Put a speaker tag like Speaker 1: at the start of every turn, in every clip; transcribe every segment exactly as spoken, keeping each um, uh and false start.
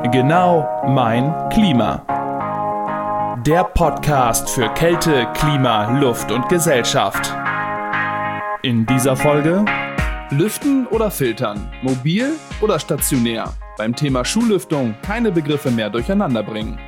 Speaker 1: Genau mein Klima. Der Podcast für Kälte, Klima, Luft und Gesellschaft. In dieser Folge: Lüften oder filtern, mobil oder stationär. Beim Thema Schullüftung keine Begriffe mehr durcheinander bringen.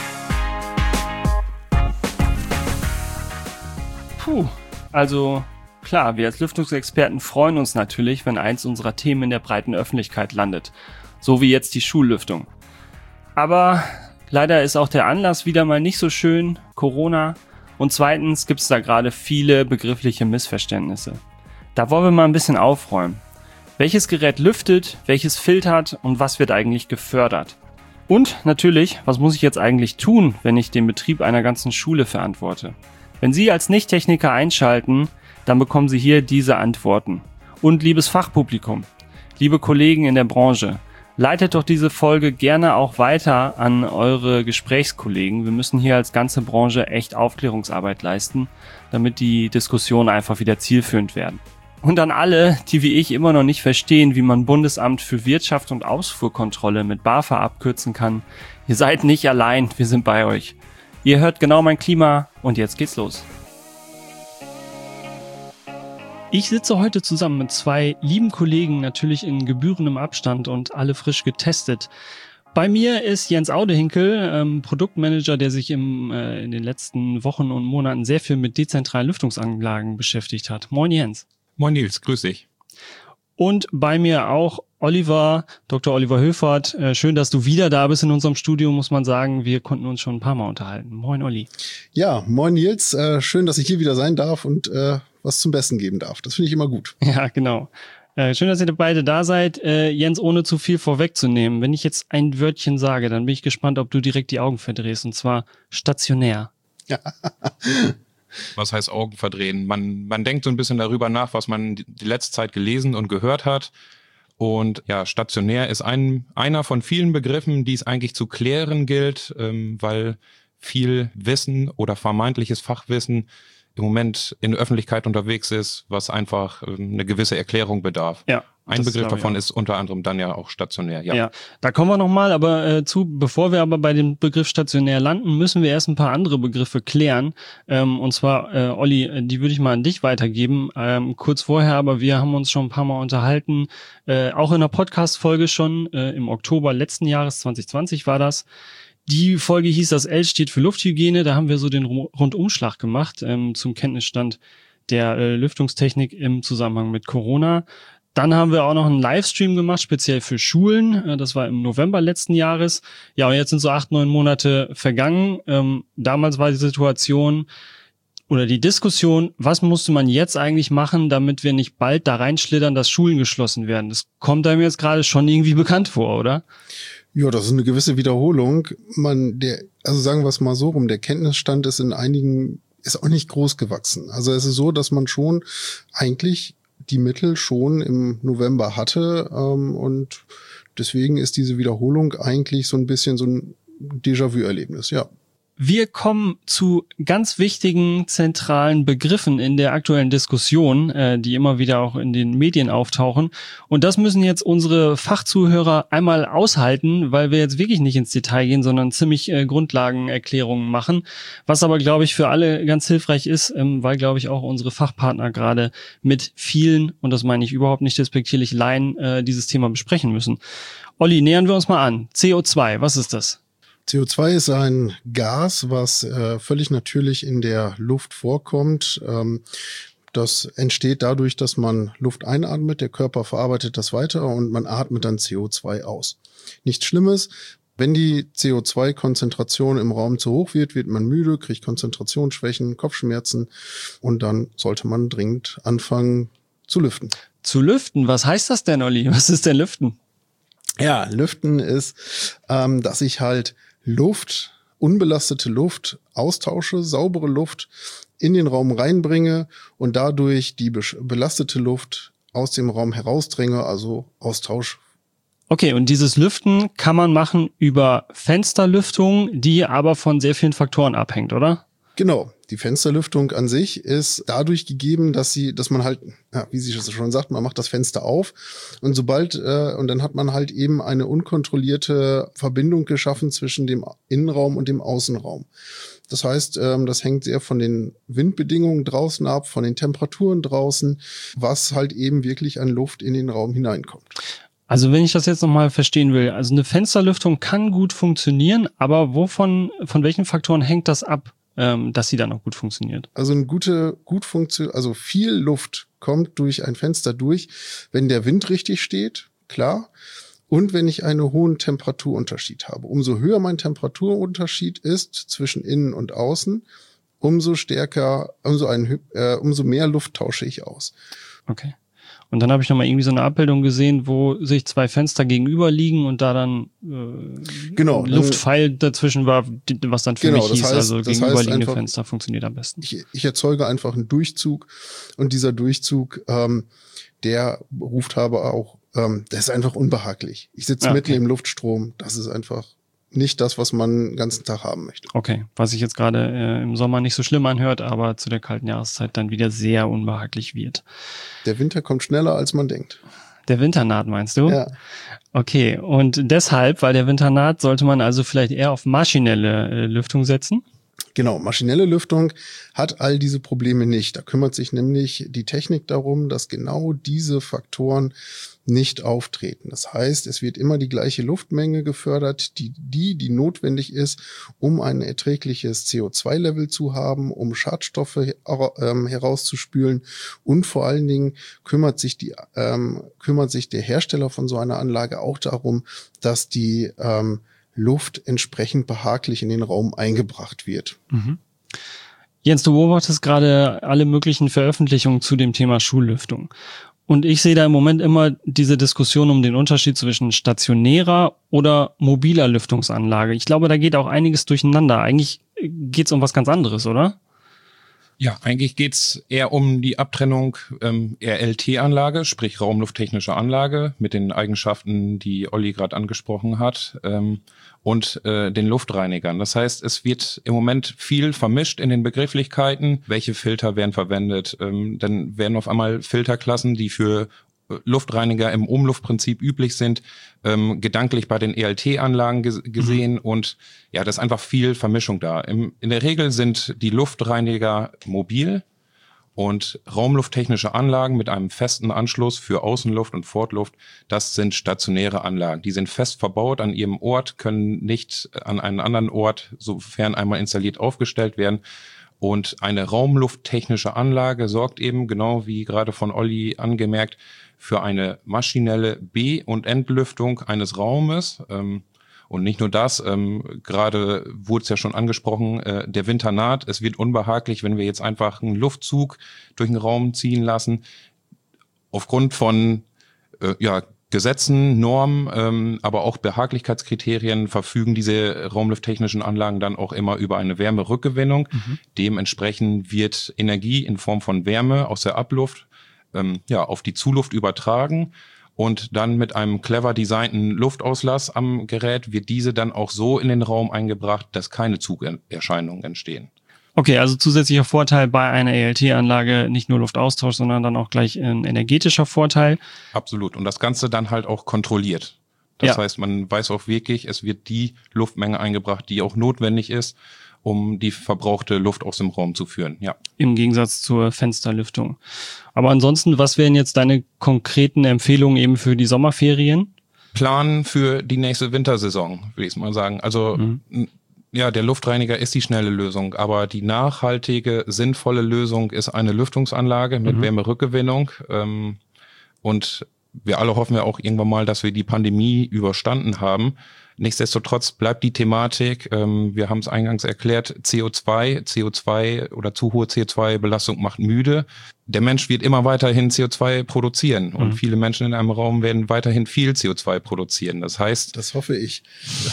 Speaker 2: Puh, also klar, wir als Lüftungsexperten freuen uns natürlich, wenn eins unserer Themen in der breiten Öffentlichkeit landet. So wie jetzt die Schullüftung. Aber leider ist auch der Anlass wieder mal nicht so schön, Corona. Und zweitens gibt es da gerade viele begriffliche Missverständnisse. Da wollen wir mal ein bisschen aufräumen. Welches Gerät lüftet, welches filtert und was wird eigentlich gefördert? Und natürlich, was muss ich jetzt eigentlich tun, wenn ich den Betrieb einer ganzen Schule verantworte? Wenn Sie als Nicht-Techniker einschalten, dann bekommen Sie hier diese Antworten. Und liebes Fachpublikum, liebe Kollegen in der Branche, leitet doch diese Folge gerne auch weiter an eure Gesprächskollegen. Wir müssen hier als ganze Branche echt Aufklärungsarbeit leisten, damit die Diskussionen einfach wieder zielführend werden. Und an alle, die wie ich immer noch nicht verstehen, wie man Bundesamt für Wirtschaft und Ausfuhrkontrolle mit BAFA abkürzen kann, ihr seid nicht allein, wir sind bei euch. Ihr hört genau mein Klima und jetzt geht's los. Ich sitze heute zusammen mit zwei lieben Kollegen, natürlich in gebührendem Abstand und alle frisch getestet. Bei mir ist Jens Audehinkel, ähm, Produktmanager, der sich im, äh, in den letzten Wochen und Monaten sehr viel mit dezentralen Lüftungsanlagen beschäftigt hat. Moin Jens.
Speaker 3: Moin Nils, grüß dich.
Speaker 2: Und bei mir auch Oliver, Doktor Oliver Höfert. Äh, schön, dass du wieder da bist in unserem Studio, muss man sagen. Wir konnten uns schon ein paar Mal unterhalten. Moin Olli.
Speaker 4: Ja, moin Nils. Äh, schön, dass ich hier wieder sein darf und äh, was zum Besten geben darf. Das finde ich immer gut.
Speaker 2: Ja, genau. Äh, schön, dass ihr beide da seid. Äh, Jens, ohne zu viel vorwegzunehmen, wenn ich jetzt ein Wörtchen sage, dann bin ich gespannt, ob du direkt die Augen verdrehst, und zwar stationär. Ja.
Speaker 3: Was heißt Augen verdrehen? Man, man denkt so ein bisschen darüber nach, was man die letzte Zeit gelesen und gehört hat. Und ja, stationär ist ein, einer von vielen Begriffen, die es eigentlich zu klären gilt, ähm, weil viel Wissen oder vermeintliches Fachwissen im Moment in der Öffentlichkeit unterwegs ist, was einfach ähm, eine gewisse Erklärung bedarf. Ja. Ein Begriff davon ist unter anderem dann ja auch stationär. Ja,
Speaker 2: ja, da kommen wir nochmal aber äh, zu. Bevor wir aber bei dem Begriff stationär landen, müssen wir erst ein paar andere Begriffe klären. Ähm, und zwar, äh, Olli, die würde ich mal an dich weitergeben. Ähm, kurz vorher, aber wir haben uns schon ein paar Mal unterhalten, äh, auch in einer Podcast-Folge schon, äh, im Oktober letzten Jahres, zwanzig zwanzig war das. Die Folge hieß, das L steht für Lufthygiene. Da haben wir so den Rundumschlag gemacht ähm, zum Kenntnisstand der äh, Lüftungstechnik im Zusammenhang mit Corona. Dann haben wir auch noch einen Livestream gemacht, speziell für Schulen. Das war im November letzten Jahres. Ja, und jetzt sind so acht, neun Monate vergangen. Ähm, damals war die Situation oder die Diskussion, was musste man jetzt eigentlich machen, damit wir nicht bald da reinschlittern, dass Schulen geschlossen werden. Das kommt einem jetzt gerade schon irgendwie bekannt vor, oder?
Speaker 4: Ja, das ist eine gewisse Wiederholung. Man, der, also sagen wir es mal so rum, der Kenntnisstand ist in einigen, ist auch nicht groß gewachsen. Also es ist so, dass man schon eigentlich die Mittel schon im November hatte, ähm, und deswegen ist diese Wiederholung eigentlich so ein bisschen so ein Déjà-vu-Erlebnis, ja.
Speaker 2: Wir kommen zu ganz wichtigen zentralen Begriffen in der aktuellen Diskussion, äh, die immer wieder auch in den Medien auftauchen. Und das müssen jetzt unsere Fachzuhörer einmal aushalten, weil wir jetzt wirklich nicht ins Detail gehen, sondern ziemlich äh, Grundlagenerklärungen machen. Was aber, glaube ich, für alle ganz hilfreich ist, ähm, weil, glaube ich, auch unsere Fachpartner gerade mit vielen, und das meine ich überhaupt nicht despektierlich, Laien äh, dieses Thema besprechen müssen. Olli, nähern wir uns mal an. C O zwei, was ist das?
Speaker 4: C O zwei ist ein Gas, was äh, völlig natürlich in der Luft vorkommt. Ähm, das entsteht dadurch, dass man Luft einatmet, der Körper verarbeitet das weiter und man atmet dann C O zwei aus. Nichts Schlimmes. Wenn die C O zwei Konzentration im Raum zu hoch wird, wird man müde, kriegt Konzentrationsschwächen, Kopfschmerzen und dann sollte man dringend anfangen zu lüften.
Speaker 2: Zu lüften? Was heißt das denn, Olli? Was ist denn Lüften?
Speaker 4: Ja, Lüften ist, ähm, dass ich halt Luft, unbelastete Luft austausche, saubere Luft in den Raum reinbringe und dadurch die belastete Luft aus dem Raum herausdränge, also Austausch.
Speaker 2: Okay, und dieses Lüften kann man machen über Fensterlüftung, die aber von sehr vielen Faktoren abhängt, oder?
Speaker 4: Genau. Die Fensterlüftung an sich ist dadurch gegeben, dass sie, dass man halt, ja, wie sie schon sagt, man macht das Fenster auf und sobald, äh, und dann hat man halt eben eine unkontrollierte Verbindung geschaffen zwischen dem Innenraum und dem Außenraum. Das heißt, ähm, das hängt sehr von den Windbedingungen draußen ab, von den Temperaturen draußen, was halt eben wirklich an Luft in den Raum hineinkommt.
Speaker 2: Also wenn ich das jetzt nochmal verstehen will, also eine Fensterlüftung kann gut funktionieren, aber wovon, von welchen Faktoren hängt das ab, ähm, dass sie dann auch gut funktioniert?
Speaker 4: Also eine gute, gut funktioniert, also viel Luft kommt durch ein Fenster durch, wenn der Wind richtig steht, klar. Und wenn ich einen hohen Temperaturunterschied habe. Umso höher mein Temperaturunterschied ist zwischen innen und außen, umso stärker, umso, ein, äh, umso mehr Luft tausche ich aus.
Speaker 2: Okay. Und dann habe ich nochmal irgendwie so eine Abbildung gesehen, wo sich zwei Fenster gegenüber liegen und da dann äh,
Speaker 4: genau,
Speaker 2: Luftpfeil dazwischen war, was dann für
Speaker 4: genau,
Speaker 2: mich hieß,
Speaker 4: heißt,
Speaker 2: also gegenüberliegende
Speaker 4: einfach,
Speaker 2: Fenster funktioniert am besten.
Speaker 4: Ich, ich erzeuge einfach einen Durchzug und dieser Durchzug, ähm, der ruft aber auch, ähm, der ist einfach unbehaglich. Ich sitze
Speaker 2: ah,
Speaker 4: mitten
Speaker 2: okay.
Speaker 4: im Luftstrom, das ist einfach nicht das, was man den ganzen Tag haben möchte.
Speaker 2: Okay, was sich jetzt gerade äh, im Sommer nicht so schlimm anhört, aber zu der kalten Jahreszeit dann wieder sehr unbehaglich wird.
Speaker 4: Der Winter kommt schneller, als man denkt.
Speaker 2: Der Winter naht, meinst du?
Speaker 4: Ja.
Speaker 2: Okay, und deshalb, weil der Winter naht, sollte man also vielleicht eher auf maschinelle äh, Lüftung setzen?
Speaker 4: Genau, maschinelle Lüftung hat all diese Probleme nicht. Da kümmert sich nämlich die Technik darum, dass genau diese Faktoren nicht auftreten. Das heißt, es wird immer die gleiche Luftmenge gefördert, die, die, die notwendig ist, um ein erträgliches C O zwei Level zu haben, um Schadstoffe ähm, herauszuspülen. Und vor allen Dingen kümmert sich die, ähm, kümmert sich der Hersteller von so einer Anlage auch darum, dass die ähm, Luft entsprechend behaglich in den Raum eingebracht wird.
Speaker 2: Mhm. Jens, du beobachtest gerade alle möglichen Veröffentlichungen zu dem Thema Schullüftung. Und ich sehe da im Moment immer diese Diskussion um den Unterschied zwischen stationärer oder mobiler Lüftungsanlage. Ich glaube, da geht auch einiges durcheinander. Eigentlich geht es um was ganz anderes, oder?
Speaker 3: Ja, eigentlich geht's eher um die Abtrennung ähm, R L T-Anlage, sprich raumlufttechnische Anlage mit den Eigenschaften, die Olli gerade angesprochen hat, ähm, und äh, den Luftreinigern. Das heißt, es wird im Moment viel vermischt in den Begrifflichkeiten. Welche Filter werden verwendet? Ähm, dann werden auf einmal Filterklassen, die für Luftreiniger im Umluftprinzip üblich sind, ähm, gedanklich bei den E L T-Anlagen ges- gesehen. Mhm. Und ja, da ist einfach viel Vermischung da. Im, in der Regel sind die Luftreiniger mobil und raumlufttechnische Anlagen mit einem festen Anschluss für Außenluft und Fortluft, das sind stationäre Anlagen. Die sind fest verbaut an ihrem Ort, können nicht an einen anderen Ort, sofern einmal installiert, aufgestellt werden. Und eine raumlufttechnische Anlage sorgt eben, genau wie gerade von Olli angemerkt, für eine maschinelle Be- und Entlüftung eines Raumes. Ähm, und nicht nur das, ähm, gerade wurde es ja schon angesprochen, äh, der Winter naht. Es wird unbehaglich, wenn wir jetzt einfach einen Luftzug durch den Raum ziehen lassen. Aufgrund von äh, ja, Gesetzen, Normen, ähm, aber auch Behaglichkeitskriterien verfügen diese raumlufttechnischen Anlagen dann auch immer über eine Wärmerückgewinnung. Mhm. Dementsprechend wird Energie in Form von Wärme aus der Abluft ähm, ja auf die Zuluft übertragen und dann mit einem clever designten Luftauslass am Gerät wird diese dann auch so in den Raum eingebracht, dass keine Zugerscheinungen entstehen.
Speaker 2: Okay, also zusätzlicher Vorteil bei einer E L T-Anlage, nicht nur Luftaustausch, sondern dann auch gleich ein energetischer Vorteil.
Speaker 3: Absolut. Und das Ganze dann halt auch kontrolliert. Das
Speaker 2: ja.
Speaker 3: heißt, man weiß auch wirklich, es wird die Luftmenge eingebracht, die auch notwendig ist, um die verbrauchte Luft aus dem Raum zu führen. Ja. Im
Speaker 2: Gegensatz zur Fensterlüftung. Aber ansonsten, was wären jetzt deine konkreten Empfehlungen eben für die Sommerferien?
Speaker 3: Plan für die nächste Wintersaison, will ich mal sagen. Also mhm. Ja, der Luftreiniger ist die schnelle Lösung, aber die nachhaltige, sinnvolle Lösung ist eine Lüftungsanlage mit mhm. Wärmerückgewinnung. Ähm, und wir alle hoffen ja auch irgendwann mal, dass wir die Pandemie überstanden haben. Nichtsdestotrotz bleibt die Thematik, ähm, wir haben es eingangs erklärt, C O zwei, C O zwei oder zu hohe C O zwei Belastung macht müde. Der Mensch wird immer weiterhin C O zwei produzieren und mhm. viele Menschen in einem Raum werden weiterhin viel C O zwei produzieren. Das heißt...
Speaker 4: Das hoffe ich.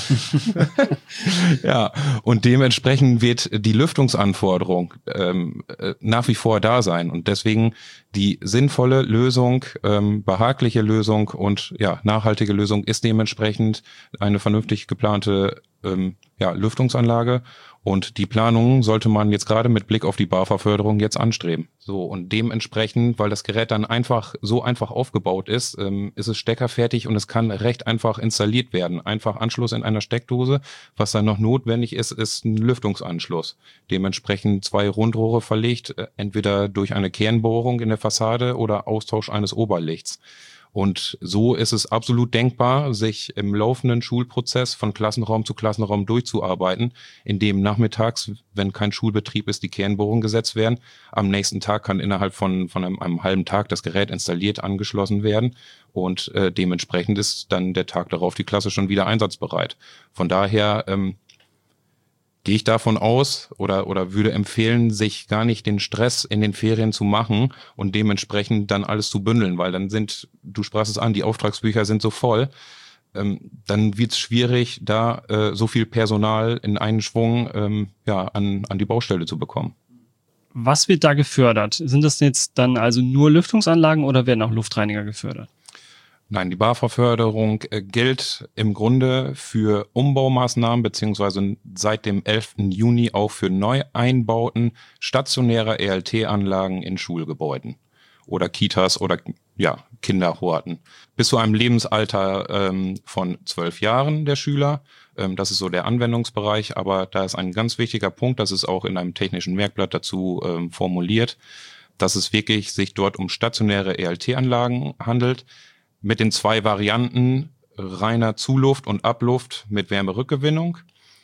Speaker 3: Ja, und dementsprechend wird die Lüftungsanforderung ähm, nach wie vor da sein und deswegen die sinnvolle Lösung, ähm, behagliche Lösung und ja nachhaltige Lösung ist dementsprechend eine vernünftig geplante ähm, ja, Lüftungsanlage. Und die Planung sollte man jetzt gerade mit Blick auf die BAFA-Förderung jetzt anstreben. So, und dementsprechend, weil das Gerät dann einfach so einfach aufgebaut ist, ähm, ist es steckerfertig und es kann recht einfach installiert werden. Einfach Anschluss in einer Steckdose. Was dann noch notwendig ist, ist ein Lüftungsanschluss. Dementsprechend zwei Rundrohre verlegt, äh, entweder durch eine Kernbohrung in der Fassade oder Austausch eines Oberlichts. Und so ist es absolut denkbar, sich im laufenden Schulprozess von Klassenraum zu Klassenraum durchzuarbeiten, indem nachmittags, wenn kein Schulbetrieb ist, die Kernbohrungen gesetzt werden. Am nächsten Tag kann innerhalb von, von einem, einem halben Tag das Gerät installiert, angeschlossen werden und äh, dementsprechend ist dann der Tag darauf die Klasse schon wieder einsatzbereit. Von daher ähm, gehe ich davon aus oder oder würde empfehlen, sich gar nicht den Stress in den Ferien zu machen und dementsprechend dann alles zu bündeln, weil dann sind, du sprachst es an, die Auftragsbücher sind so voll, ähm, dann wird es schwierig, da äh, so viel Personal in einen Schwung ähm, ja an an die Baustelle zu bekommen.
Speaker 2: Was wird da gefördert? Sind das jetzt dann also nur Lüftungsanlagen oder werden auch Luftreiniger gefördert?
Speaker 3: Nein, die BAFA-Förderung äh, gilt im Grunde für Umbaumaßnahmen beziehungsweise seit dem elften Juni auch für Neueinbauten stationärer E L T-Anlagen in Schulgebäuden oder Kitas oder ja Kinderhorten. Bis zu einem Lebensalter ähm, von zwölf Jahren der Schüler. Ähm, das ist so der Anwendungsbereich, aber da ist ein ganz wichtiger Punkt, das ist auch in einem technischen Merkblatt dazu ähm, formuliert, dass es wirklich sich dort um stationäre E L T-Anlagen handelt. Mit den zwei Varianten reiner Zuluft und Abluft mit Wärmerückgewinnung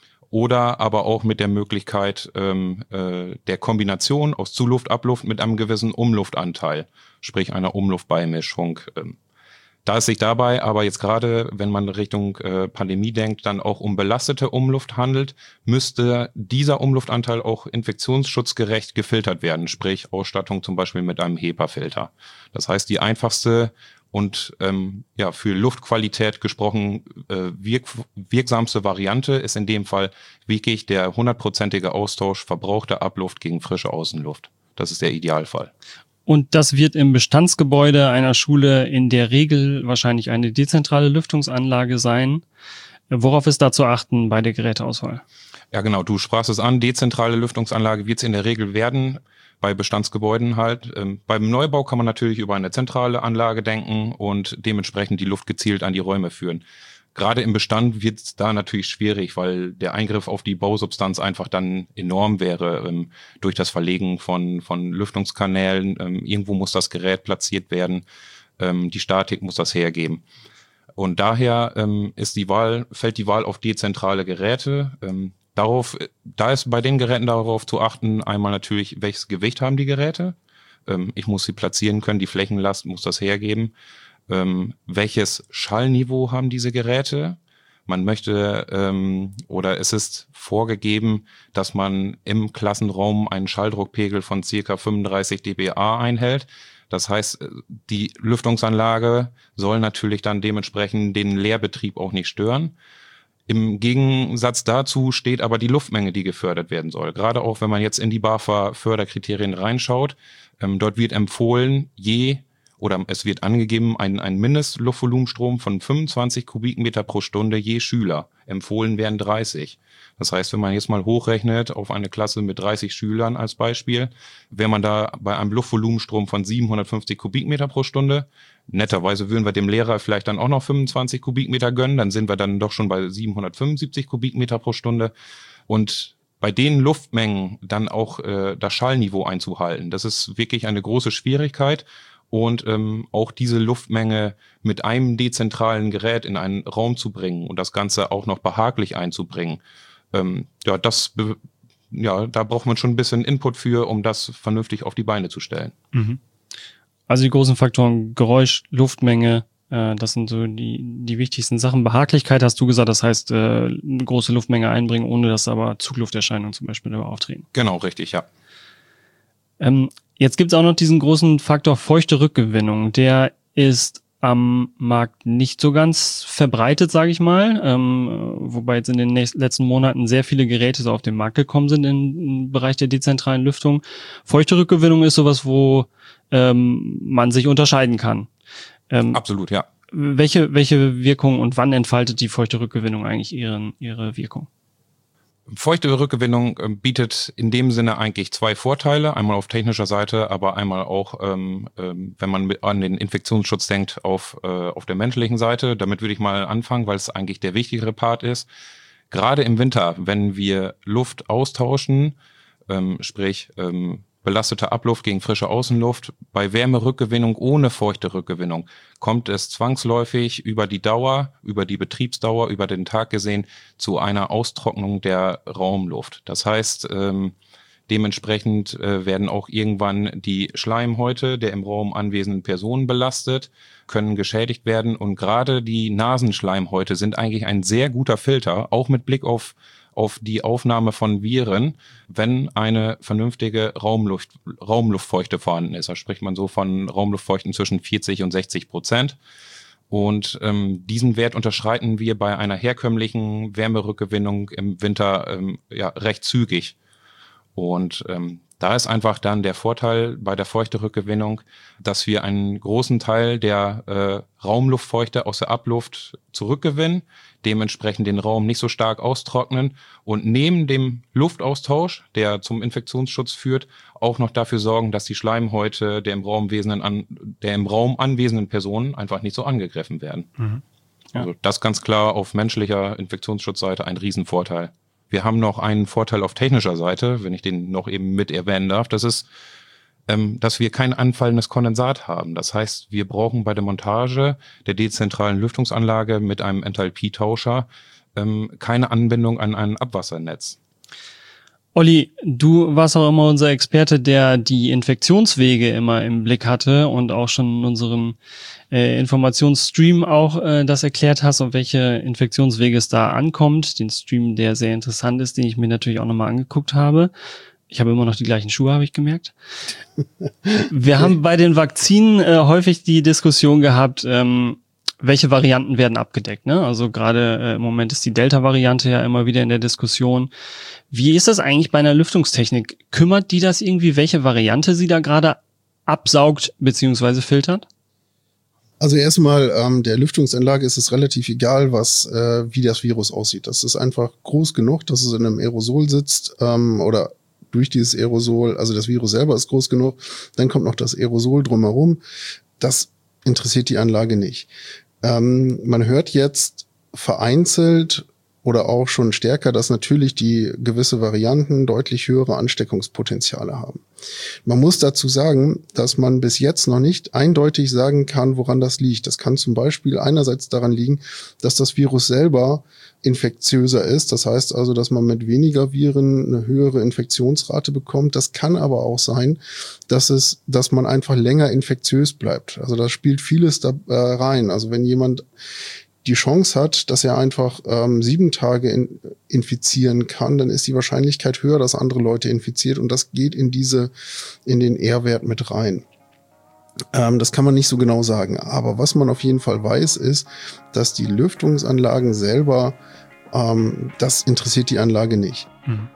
Speaker 3: oder aber auch mit der Möglichkeit ähm, äh, der Kombination aus Zuluft, Abluft mit einem gewissen Umluftanteil, sprich einer Umluftbeimischung. Ähm, da es sich dabei aber jetzt gerade, wenn man Richtung äh, Pandemie denkt, dann auch um belastete Umluft handelt, müsste dieser Umluftanteil auch infektionsschutzgerecht gefiltert werden, sprich Ausstattung zum Beispiel mit einem HEPA-Filter. Das heißt, die einfachste und ähm, ja für Luftqualität gesprochen äh, wirk wirksamste Variante ist in dem Fall wirklich der hundertprozentige Austausch verbrauchter Abluft gegen frische Außenluft. Das ist der Idealfall.
Speaker 2: Und das wird im Bestandsgebäude einer Schule in der Regel wahrscheinlich eine dezentrale Lüftungsanlage sein. Worauf ist da zu achten bei der Geräteauswahl?
Speaker 3: Ja genau, du sprachst es an, dezentrale Lüftungsanlage wird es in der Regel werden. Bei Bestandsgebäuden halt. Ähm, beim Neubau kann man natürlich über eine zentrale Anlage denken und dementsprechend die Luft gezielt an die Räume führen. Gerade im Bestand wird es da natürlich schwierig, weil der Eingriff auf die Bausubstanz einfach dann enorm wäre ähm, durch das Verlegen von von Lüftungskanälen. Ähm, irgendwo muss das Gerät platziert werden. Ähm, die Statik muss das hergeben. Und daher ähm, ist die Wahl fällt die Wahl auf dezentrale Geräte. Ähm, Darauf, da ist bei den Geräten darauf zu achten, einmal natürlich, welches Gewicht haben die Geräte. Ähm, ich muss sie platzieren können, die Flächenlast muss das hergeben. Ähm, welches Schallniveau haben diese Geräte? Man möchte ähm, oder es ist vorgegeben, dass man im Klassenraum einen Schalldruckpegel von circa fünfunddreißig dBA einhält. Das heißt, die Lüftungsanlage soll natürlich dann dementsprechend den Leerbetrieb auch nicht stören. Im Gegensatz dazu steht aber die Luftmenge, die gefördert werden soll. Gerade auch, wenn man jetzt in die BAFA-Förderkriterien reinschaut, ähm, dort wird empfohlen, je oder es wird angegeben, ein, ein Mindestluftvolumenstrom von fünfundzwanzig Kubikmeter pro Stunde je Schüler. Empfohlen werden dreißig. Das heißt, wenn man jetzt mal hochrechnet auf eine Klasse mit dreißig Schülern als Beispiel, wäre man da bei einem Luftvolumenstrom von siebenhundertfünfzig Kubikmeter pro Stunde. Netterweise würden wir dem Lehrer vielleicht dann auch noch fünfundzwanzig Kubikmeter gönnen, dann sind wir dann doch schon bei siebenhundertfünfundsiebzig Kubikmeter pro Stunde. Und bei den Luftmengen dann auch äh, das Schallniveau einzuhalten, das ist wirklich eine große Schwierigkeit. Und ähm, auch diese Luftmenge mit einem dezentralen Gerät in einen Raum zu bringen und das Ganze auch noch behaglich einzubringen, ähm, ja, das, ja, da braucht man schon ein bisschen Input für, um das vernünftig auf die Beine zu stellen.
Speaker 2: Mhm. Also die großen Faktoren Geräusch, Luftmenge, äh, das sind so die die wichtigsten Sachen. Behaglichkeit hast du gesagt, das heißt äh, eine große Luftmenge einbringen, ohne dass aber Zuglufterscheinungen zum Beispiel dabei auftreten.
Speaker 3: Genau, richtig, ja.
Speaker 2: Ähm, jetzt gibt es auch noch diesen großen Faktor feuchte Rückgewinnung. Der ist am Markt nicht so ganz verbreitet, sage ich mal, ähm, wobei jetzt in den nächsten, letzten Monaten sehr viele Geräte so auf den Markt gekommen sind im, im Bereich der dezentralen Lüftung. Feuchte Rückgewinnung ist sowas, wo ähm, man sich unterscheiden kann. Ähm,
Speaker 3: Absolut, ja.
Speaker 2: welche, welche Wirkung und wann entfaltet die feuchte Rückgewinnung eigentlich ihren, ihre Wirkung?
Speaker 3: Feuchte Rückgewinnung äh, bietet in dem Sinne eigentlich zwei Vorteile, einmal auf technischer Seite, aber einmal auch, ähm, ähm, wenn man mit an den Infektionsschutz denkt, auf, äh, auf der menschlichen Seite. Damit würde ich mal anfangen, weil es eigentlich der wichtigere Part ist. Gerade im Winter, wenn wir Luft austauschen, ähm, sprich ähm, belastete Abluft gegen frische Außenluft, bei Wärmerückgewinnung ohne feuchte Rückgewinnung kommt es zwangsläufig über die Dauer, über die Betriebsdauer, über den Tag gesehen zu einer Austrocknung der Raumluft. Das heißt, ähm, dementsprechend äh, werden auch irgendwann die Schleimhäute der im Raum anwesenden Personen belastet, können geschädigt werden und gerade die Nasenschleimhäute sind eigentlich ein sehr guter Filter, auch mit Blick auf auf die Aufnahme von Viren, wenn eine vernünftige Raumluft, Raumluftfeuchte vorhanden ist. Da spricht man so von Raumluftfeuchten zwischen vierzig und sechzig Prozent. Und ähm, diesen Wert unterschreiten wir bei einer herkömmlichen Wärmerückgewinnung im Winter ähm, ja, recht zügig. Und ähm, da ist einfach dann der Vorteil bei der Feuchterückgewinnung, dass wir einen großen Teil der äh, Raumluftfeuchte aus der Abluft zurückgewinnen, dementsprechend den Raum nicht so stark austrocknen und neben dem Luftaustausch, der zum Infektionsschutz führt, auch noch dafür sorgen, dass die Schleimhäute der im Raum wesenden an, der im Raum anwesenden Personen einfach nicht so angegriffen werden. Mhm. Ja. Also das ganz klar auf menschlicher Infektionsschutzseite ein Riesenvorteil. Wir haben noch einen Vorteil auf technischer Seite, wenn ich den noch eben mit erwähnen darf. Das ist, ähm, dass wir kein anfallendes Kondensat haben. Das heißt, wir brauchen bei der Montage der dezentralen Lüftungsanlage mit einem Enthalpietauscher ähm, keine Anbindung an ein Abwassernetz.
Speaker 2: Olli, du warst auch immer unser Experte, der die Infektionswege immer im Blick hatte und auch schon in unserem äh, Informationsstream auch äh, das erklärt hast, auf welche Infektionswege es da ankommt. Den Stream, der sehr interessant ist, den ich mir natürlich auch nochmal angeguckt habe. Ich habe immer noch die gleichen Schuhe, habe ich gemerkt. Wir haben bei den Vakzinen äh, häufig die Diskussion gehabt, ähm, welche Varianten werden abgedeckt, ne? Also gerade äh, im Moment ist die Delta-Variante ja immer wieder in der Diskussion. Wie ist das eigentlich bei einer Lüftungstechnik? Kümmert die das irgendwie, welche Variante sie da gerade absaugt bzw. filtert?
Speaker 4: Also erstmal, ähm, der Lüftungsanlage ist es relativ egal, was äh, wie das Virus aussieht. Das ist einfach groß genug, dass es in einem Aerosol sitzt ähm, oder durch dieses Aerosol, also das Virus selber ist groß genug, dann kommt noch das Aerosol drumherum. Das interessiert die Anlage nicht. Ähm, man hört jetzt vereinzelt oder auch schon stärker, dass natürlich die gewisse Varianten deutlich höhere Ansteckungspotenziale haben. Man muss dazu sagen, dass man bis jetzt noch nicht eindeutig sagen kann, woran das liegt. Das kann zum Beispiel einerseits daran liegen, dass das Virus selber infektiöser ist. Das heißt also, dass man mit weniger Viren eine höhere Infektionsrate bekommt. Das kann aber auch sein, dass es, dass man einfach länger infektiös bleibt. Also da spielt vieles da äh, rein. Also wenn jemand die Chance hat, dass er einfach ähm, sieben Tage in, infizieren kann, dann ist die Wahrscheinlichkeit höher, dass andere Leute infiziert und das geht in diese, in den R-Wert mit rein. Ähm, das kann man nicht so genau sagen. Aber was man auf jeden Fall weiß, ist, dass die Lüftungsanlagen selber, ähm, das interessiert die Anlage nicht.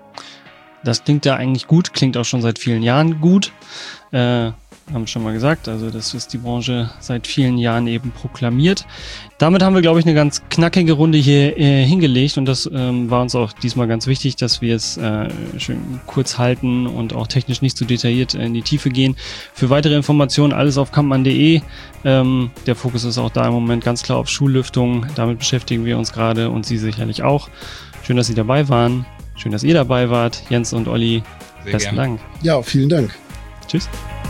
Speaker 2: Das klingt ja eigentlich gut, klingt auch schon seit vielen Jahren gut. Äh, haben schon mal gesagt, also das ist die Branche seit vielen Jahren eben proklamiert. Damit haben wir, glaube ich, eine ganz knackige Runde hier äh, hingelegt und das ähm, war uns auch diesmal ganz wichtig, dass wir es äh, schön kurz halten und auch technisch nicht zu detailliert in die Tiefe gehen. Für weitere Informationen alles auf kampmann punkt de. Ähm, der Fokus ist auch da im Moment ganz klar auf Schullüftung. Damit beschäftigen wir uns gerade und Sie sicherlich auch. Schön, dass Sie dabei waren. Schön, dass ihr dabei wart. Jens und Olli,
Speaker 3: Sehr
Speaker 2: besten
Speaker 3: gern.
Speaker 2: Dank.
Speaker 4: Ja, vielen Dank.
Speaker 2: Tschüss.